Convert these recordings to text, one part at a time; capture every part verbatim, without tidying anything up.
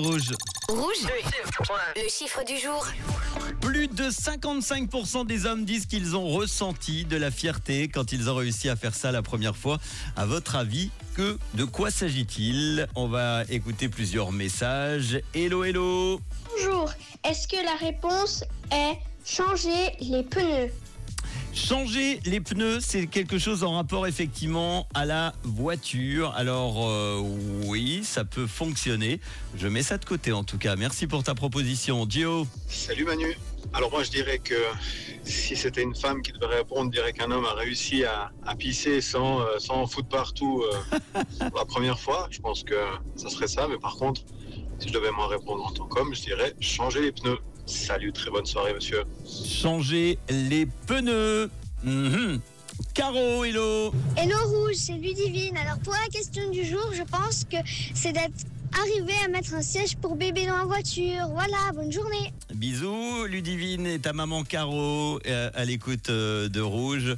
Rouge. Rouge, le chiffre du jour. Plus de cinquante-cinq pour cent des hommes disent qu'ils ont ressenti de la fierté quand ils ont réussi à faire ça la première fois. À votre avis, que de quoi s'agit-il? On va écouter plusieurs messages. Hello, hello. Bonjour, est-ce que la réponse est changer les pneus? Changer les pneus, c'est quelque chose en rapport effectivement à la voiture. Alors euh, oui, ça peut fonctionner. Je mets ça de côté en tout cas. Merci pour ta proposition. Gio. Salut Manu. Alors moi je dirais que si c'était une femme qui devait répondre, je dirais qu'un homme a réussi à, à pisser sans, euh, sans en foutre partout euh, la première fois. Je pense que ça serait ça. Mais par contre, si je devais m'en répondre en tant qu'homme, je dirais changer les pneus. Salut, très bonne soirée monsieur. Changer les pneus. Mmh. Caro, hello. Hello Rouge, c'est Ludivine. Alors pour la question du jour, je pense que c'est d'être arrivé à mettre un siège pour bébé dans la voiture. Voilà, bonne journée. Bisous, Ludivine et ta maman Caro euh, à l'écoute euh, de Rouge.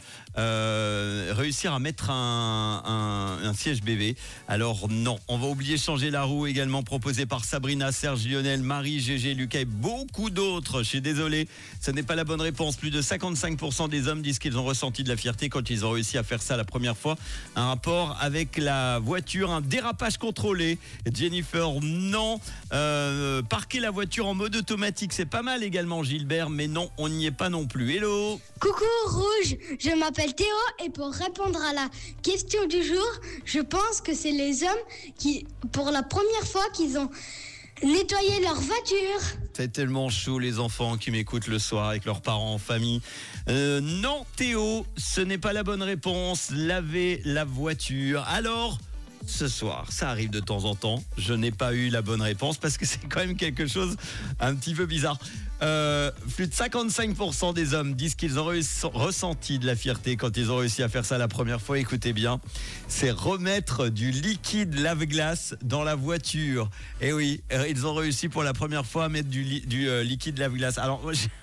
Euh, réussir à mettre un, un, un siège bébé. Alors non, on va oublier changer la roue, également proposé par Sabrina, Serge, Lionel, Marie, Gégé, Lucas et beaucoup d'autres. Je suis désolé, ce n'est pas la bonne réponse. Plus de cinquante-cinq pour cent des hommes disent qu'ils ont ressenti de la fierté quand ils ont réussi à faire ça la première fois. Un rapport avec la voiture, un dérapage contrôlé. Jennifer, non. Euh, parquer la voiture en mode automatique, c'est pas mal également, Gilbert, mais non, on n'y est pas non plus. Hello. Coucou Rouge, je m'appelle Théo et pour répondre à la question du jour, je pense que c'est les hommes qui, pour la première fois, qu'ils ont nettoyé leur voiture. C'est tellement chaud les enfants qui m'écoutent le soir avec leurs parents en famille. Euh, non Théo, ce n'est pas la bonne réponse. Laver la voiture. Alors, ce soir, ça arrive de temps en temps. Je n'ai pas eu la bonne réponse parce que c'est quand même quelque chose un petit peu bizarre. Euh, plus de cinquante-cinq pour cent des hommes disent qu'ils ont ressenti de la fierté quand ils ont réussi à faire ça la première fois. Écoutez bien, c'est remettre du liquide lave-glace dans la voiture. Et oui, ils ont réussi pour la première fois à mettre du, li- du euh, liquide lave-glace. Alors moi, j'ai...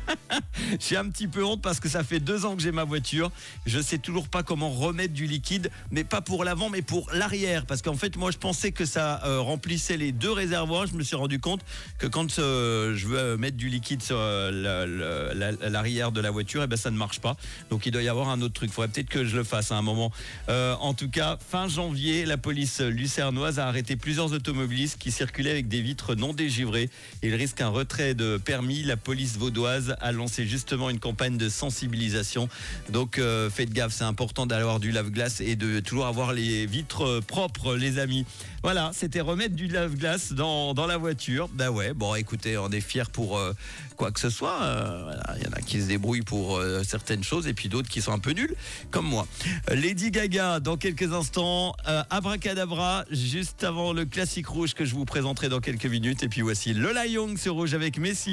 j'ai un petit peu honte parce que ça fait deux ans que j'ai ma voiture. Je sais toujours pas comment remettre du liquide, mais pas pour l'avant, mais pour l'arrière. Parce qu'en fait, moi, je pensais que ça euh, remplissait les deux réservoirs. Je me suis rendu compte que quand euh, je veux euh, mettre du liquide sur euh, la, la, la, l'arrière de la voiture, eh ben ça ne marche pas. Donc, il doit y avoir un autre truc. Il faudrait peut-être que je le fasse à un moment. Euh, en tout cas, fin janvier, la police lucernoise a arrêté plusieurs automobilistes qui circulaient avec des vitres non dégivrées. Ils risquent un retrait de permis. La police vaudoise a lancé justement une campagne de sensibilisation. Donc euh, faites gaffe, c'est important d'avoir du lave-glace et de toujours avoir les vitres propres, les amis. Voilà, c'était remettre du lave-glace dans, dans la voiture. Ben ouais, bon écoutez, on est fiers pour euh, quoi que ce soit. Euh, voilà, il y en a qui se débrouillent pour euh, certaines choses et puis d'autres qui sont un peu nuls, comme moi. Euh, Lady Gaga, dans quelques instants. Euh, Abracadabra, juste avant le classique rouge que je vous présenterai dans quelques minutes. Et puis voici Lola Young sur Rouge avec Messi.